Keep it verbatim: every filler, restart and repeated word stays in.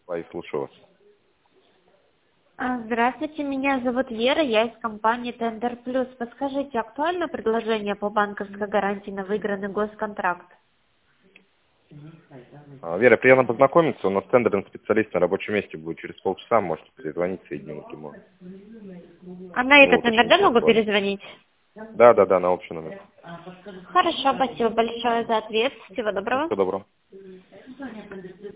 Ой, слушаю вас. А, Здравствуйте, меня зовут Вера, я из компании Тендер Плюс. Подскажите, актуально предложение по банковской гарантии на выигранный госконтракт? А, Вера, приятно познакомиться. У нас тендерный специалист на рабочем месте будет через полчаса. Можете перезвонить, соединить ему. А на Ну, этот номер, да, уточните могу условия. перезвонить? Да, да, да, на общий номер. Хорошо, спасибо большое за ответ. Всего доброго. Всего доброго.